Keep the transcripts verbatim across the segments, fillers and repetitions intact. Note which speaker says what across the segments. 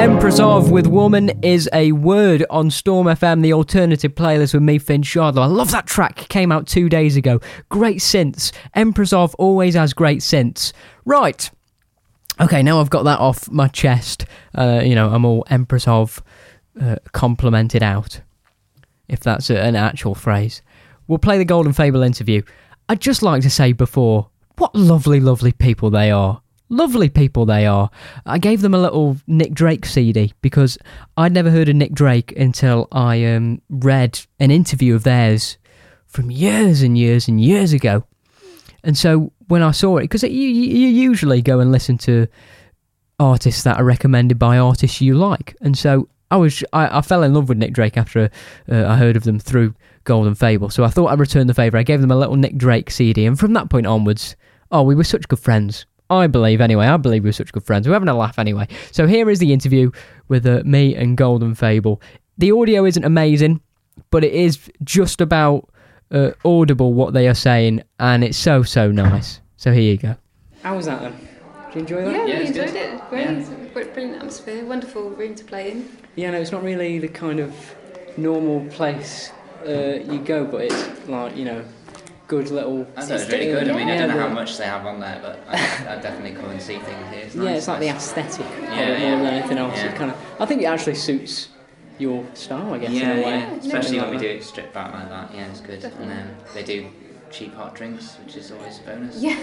Speaker 1: Empress of with Woman Is a Word on Storm F M, the alternative playlist with me, Finn Shardlow. I love that track, came out two days ago. Great synths. Empress of always has great synths. Right. Okay, now I've got that off my chest. Uh, you know, I'm all Empress of uh, complimented out, if that's a, an actual phrase. We'll play the Golden Fable interview. I'd just like to say before, what lovely, lovely people they are. Lovely people they are. I gave them a little Nick Drake C D because I'd never heard of Nick Drake until I um, read an interview of theirs from years and years and years ago. And so when I saw it, because you, you usually go and listen to artists that are recommended by artists you like. And so I was I, I fell in love with Nick Drake after uh, I heard of them through Golden Fable. So I thought I'd return the favour. I gave them a little Nick Drake C D. And from that point onwards, oh, we were such good friends. I believe, anyway. I believe we were such good friends. We're having a laugh anyway. So here is the interview with uh, me and Golden Fable. The audio isn't amazing, but it is just about uh, audible what they are saying, and it's so, so nice. So here you go. How was that then? Did you enjoy that?
Speaker 2: Yeah,
Speaker 3: Yeah,
Speaker 2: we
Speaker 3: it's
Speaker 2: enjoyed
Speaker 3: good.
Speaker 2: it. Great,
Speaker 3: Yeah.
Speaker 2: brilliant atmosphere, wonderful room to play in.
Speaker 1: Yeah, no, it's not really the kind of normal place uh, you go, but it's like, you know, good little...
Speaker 3: I thought it was really good. I mean, I
Speaker 1: Yeah,
Speaker 3: don't know
Speaker 1: the-
Speaker 3: how much they have on there, but I, I definitely come and see things here. It's nice.
Speaker 1: Yeah, it's like the aesthetic of
Speaker 3: Yeah,
Speaker 1: it more
Speaker 3: yeah.
Speaker 1: than anything else.
Speaker 3: Yeah.
Speaker 1: It kind of, I think it actually suits your style, I guess,
Speaker 3: Yeah,
Speaker 1: in a way.
Speaker 3: yeah. Especially
Speaker 1: Something
Speaker 3: when we
Speaker 1: like
Speaker 3: do it stripped back like that. Yeah, it's good.
Speaker 2: Definitely.
Speaker 3: And um, they do cheap hot drinks, which is always a bonus.
Speaker 2: Yeah.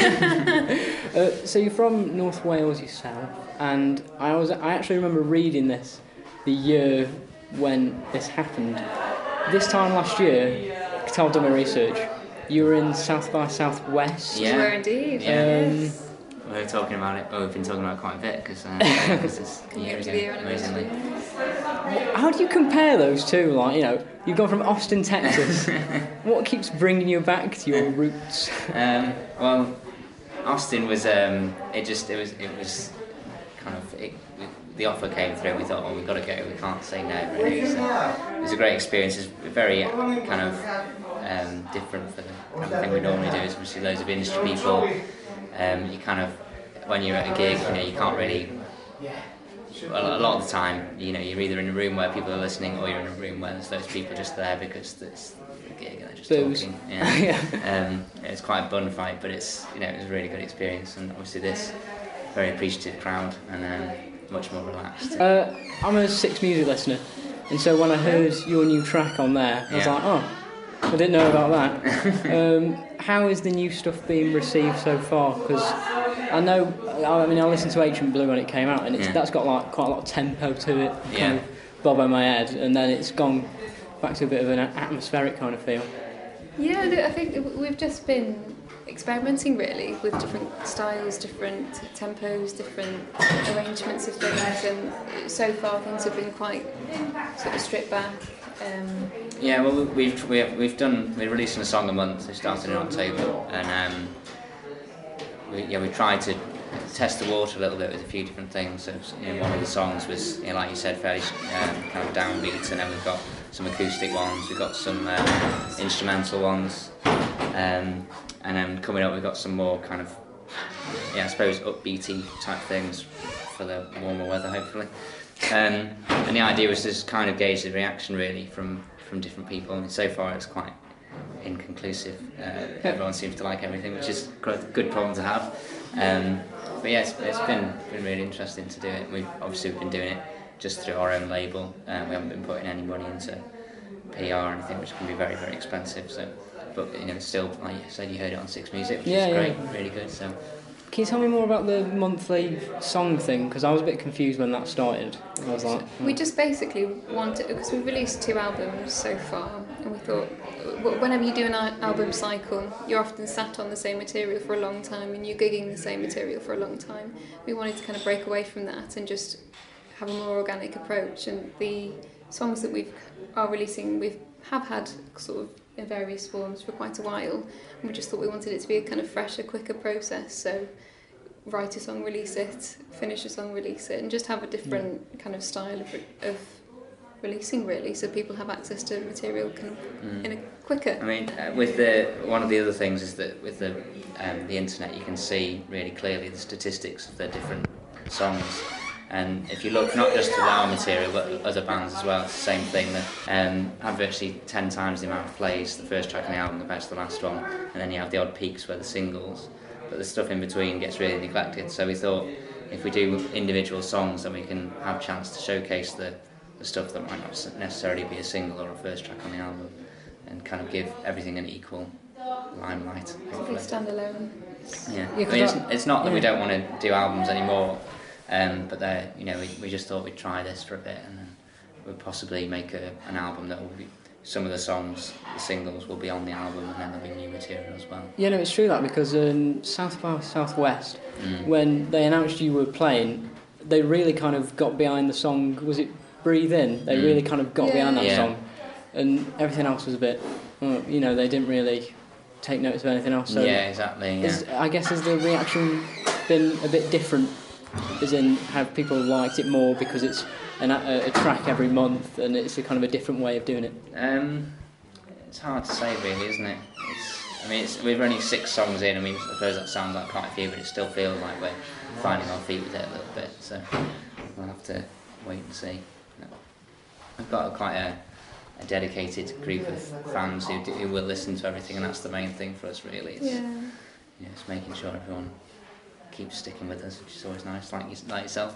Speaker 1: that. Uh, so you're from North Wales yourself, and I was I actually remember reading this the year when this happened. This time last year, because I've done my research, you were in South by Southwest.
Speaker 3: Yeah.
Speaker 2: We were indeed.
Speaker 3: Yeah.
Speaker 1: Um,
Speaker 2: Yes.
Speaker 3: We were talking about it. Oh, we've been talking about it quite a bit because uh, it's a year
Speaker 2: It's
Speaker 3: ago,
Speaker 2: the year
Speaker 3: amazingly.
Speaker 1: How do you compare those two? Like, you know, you've gone from Austin, Texas. What keeps bringing you back to your roots?
Speaker 3: Um, well, Austin was. Um, it just. It was. It was kind of. It, we, the offer came through. We thought, oh, we've got to go. We can't say no. Really. So it was a great experience. It's very uh, kind of um, different for the kind of thing we normally do. Is we see loads of industry people. Um, you kind of, when you're at a gig, you know, you can't really. Well, a lot of the time, you know, you're either in a room where people are listening, or you're in a room where there's those people just there because it's the gig and they're just
Speaker 1: Booze.
Speaker 3: talking. Yeah.
Speaker 1: Yeah.
Speaker 3: Um, it's quite a bun fight, but it's, you know, it was a really good experience, and obviously this very appreciative crowd and um, much more relaxed.
Speaker 1: Uh, I'm a Six Music listener, and so when I heard your new track on there, I was
Speaker 3: Yeah.
Speaker 1: like, oh, I didn't know about that. um, how is the new stuff being received so far? Because I know, I mean, I listened to Ancient Blue when it came out, and it's,
Speaker 3: Yeah.
Speaker 1: that's got like quite a lot of tempo to it, kind
Speaker 3: Yeah.
Speaker 1: of bob on my head, and then it's gone back to a bit of an atmospheric kind of feel.
Speaker 2: Yeah, no, I think we've just been experimenting really with different styles, different tempos, different arrangements of things, and so far things have been quite sort of stripped back. Um,
Speaker 3: Yeah, well, we've we've we've done we're releasing a song a month. We started in October, and um, we, yeah, we tried to test the water a little bit with a few different things. So, you know, one of the songs was, you know, like you said, fairly um, kind of downbeat, and then we've got some acoustic ones, we've got some um, instrumental ones, um, and then coming up we've got some more kind of, yeah, I suppose upbeaty type things for the warmer weather, hopefully. Um, and the idea was to just kind of gauge the reaction really from, from different people. I mean, so far it's quite inconclusive. Uh, everyone seems to like everything, which is a good problem to have. Um, but yeah, it's, it's been been really interesting to do it. We've obviously been doing it just through our own label. Uh, we haven't been putting any money into P R or anything, which can be very very expensive. So, but you know, still, like you said, you heard it on Six Music, which
Speaker 1: Yeah,
Speaker 3: is great,
Speaker 1: yeah.
Speaker 3: really good. So.
Speaker 1: Can you tell me more about the monthly song thing? Because I was a bit confused when that started. I was like,
Speaker 2: we just basically wanted, because we've released two albums so far, and we thought w- whenever you do an al- album cycle, you're often sat on the same material for a long time and you're gigging the same material for a long time. We wanted to kind of break away from that and just have a more organic approach, and the songs that we've are releasing we've have had sort of in various forms for quite a while, and we just thought we wanted it to be a kind of fresher, quicker process. So write a song, release it, finish a song, release it, and just have a different yeah. kind of style of, of releasing really, so people have access to material kind of mm. in a quicker.
Speaker 3: I mean, uh, with the one of the other things is that with the um, the internet, you can see really clearly the statistics of the different songs. And if you look not just at our material but other bands as well, it's the same thing. That um, have virtually ten times the amount of plays the first track on the album compared to the last one, and then you have the odd peaks where the singles, but the stuff in between gets really neglected. So we thought if we do individual songs, then we can have a chance to showcase the, the stuff that might not necessarily be a single or a first track on the album, and kind of give everything an equal limelight.
Speaker 2: Hopefully standalone.
Speaker 3: Yeah,
Speaker 1: Yeah,
Speaker 3: I mean, it's,
Speaker 1: that-
Speaker 3: it's not that we
Speaker 1: yeah.
Speaker 3: don't want to do albums anymore. Um, but they're, you know, we, we just thought we'd try this for a bit, and then we'd possibly make a, an album that will be, some of the songs, the singles will be on the album, and then there'll be new material as well.
Speaker 4: Yeah, no, it's true that, because um, South by Southwest,
Speaker 3: Mm.
Speaker 4: when they announced you were playing, they really kind of got behind the song. Was it Breathe In? They
Speaker 3: Mm.
Speaker 4: really kind of got
Speaker 2: Yeah.
Speaker 4: behind that
Speaker 3: Yeah.
Speaker 4: song, and everything else was a bit, well, you know, they didn't really take notice of anything else. So
Speaker 3: yeah, exactly. Yeah.
Speaker 4: is, I guess has the reaction been a bit different? As in, have people liked it more because it's an, a, a track every month and it's a kind of a different way of doing it?
Speaker 3: Um, it's hard to say, really, isn't it? It's, I mean, it's, we're only six songs in. I mean, I suppose that sounds like quite a few, but it still feels like we're finding our feet with it a little bit. So we'll have to wait and see. We've got a, quite a, a dedicated group of fans who, do, who will listen to everything, and that's the main thing for us, really. It's,
Speaker 2: Yeah.
Speaker 3: yeah, it's making sure everyone keeps sticking with us, which is always nice, like, you, like yourself.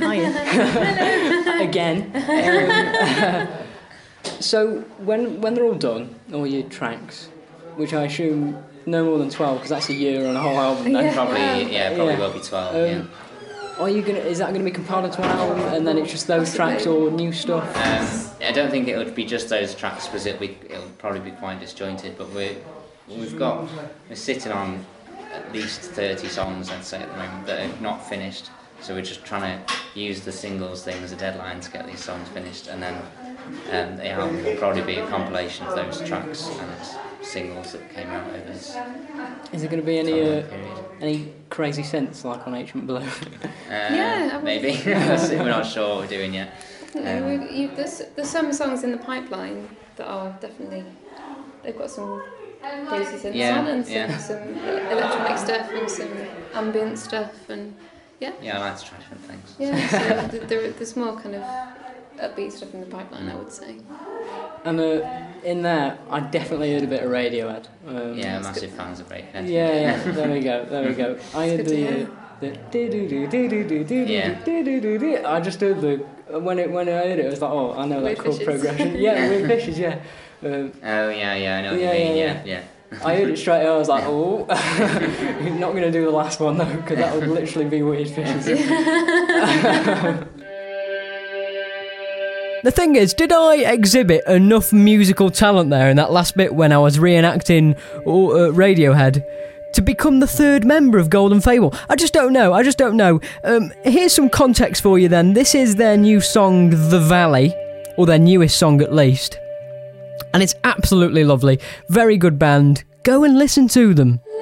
Speaker 4: Again. Um, so when when they're all done, all your tracks, which I assume no more than twelve, because that's a year on a whole album. Then.
Speaker 2: Yeah.
Speaker 3: Probably, yeah, probably
Speaker 4: Yeah.
Speaker 3: will be twelve.
Speaker 4: Um,
Speaker 3: yeah.
Speaker 4: Are you gonna? Is that gonna be compiled into one album, and then it's just those
Speaker 2: Possibly.
Speaker 4: tracks or new stuff?
Speaker 3: Um, I don't think it would be just those tracks, because it'll be it'll probably be quite disjointed. But we we've got we're sitting on at least thirty songs, I'd say, at the moment, that are not finished. So we're just trying to use the singles thing as a deadline to get these songs finished, and then um, the album will probably be a compilation of those tracks and singles that came out over this
Speaker 4: Is there gonna be any
Speaker 3: time
Speaker 4: uh,
Speaker 3: period.
Speaker 4: any crazy synths like on Ancient Below?
Speaker 3: Uh,
Speaker 2: Yeah, I mean-
Speaker 3: maybe. We're not sure what we're doing yet.
Speaker 2: No,
Speaker 3: Um,
Speaker 2: we, you, there's, there's some songs in the pipeline that are definitely, they've got some crazy synths
Speaker 3: Yeah,
Speaker 2: on, and some,
Speaker 3: yeah.
Speaker 2: some electronic stuff and some ambient stuff, and yeah,
Speaker 3: Yeah, I like to try different things.
Speaker 2: yeah. So th- there, there's more kind of upbeat stuff in the pipeline, I would say.
Speaker 4: And uh, in there, I definitely heard a bit of Radiohead. Um,
Speaker 3: Yeah,
Speaker 2: That's
Speaker 3: massive fans of Radiohead.
Speaker 4: Yeah, yeah. There we go. There we go. I heard
Speaker 2: It's good to
Speaker 4: the.
Speaker 2: hear.
Speaker 4: Uh, the do-do-do-do-do-do-do-do,
Speaker 3: Yeah.
Speaker 4: do-do-do-do. I just heard the when it when I heard it, I was like, oh, I know that
Speaker 2: Weird
Speaker 4: chord
Speaker 2: Fishes.
Speaker 4: progression. Yeah, Weird Fishes. Yeah. Um,
Speaker 3: Oh yeah, yeah, I know what
Speaker 4: Yeah,
Speaker 3: you mean.
Speaker 4: yeah,
Speaker 3: Yeah, yeah.
Speaker 4: I heard it straight away. I was like, oh, you're not going to do the last one though, because that would literally be Weird Fishes.
Speaker 1: The thing is, did I exhibit enough musical talent there in that last bit when I was reenacting uh, Radiohead to become the third member of Golden Fable? I just don't know, I just don't know. Um, here's some context for you then. This is their new song, The Valley, or their newest song at least. And it's absolutely lovely. Very good band. Go and listen to them.